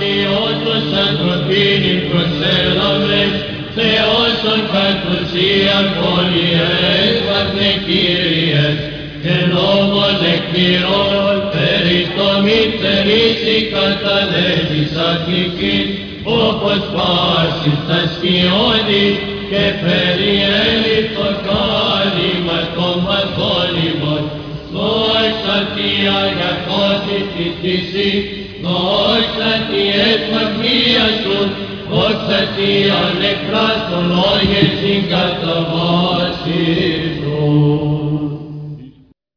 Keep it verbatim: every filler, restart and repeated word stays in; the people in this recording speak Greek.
πατιώτος ανθρωπίνικος έλαβες, Θεός ον κατ' ουσίαν πολυές βαρνε Κύριες, και νόμον εκπληρών περί το μητερίσι καταλέγεις αρχικήν, όπως πάσης τα σκιώδη και περιέλει το κάλυμα των παθόλυμων. Δόξα τι αγαθότητη τύση, δόξα τι ετμαχία σου, δόξα τι ανεκράστον λόγες συγκαταβάσεις σου.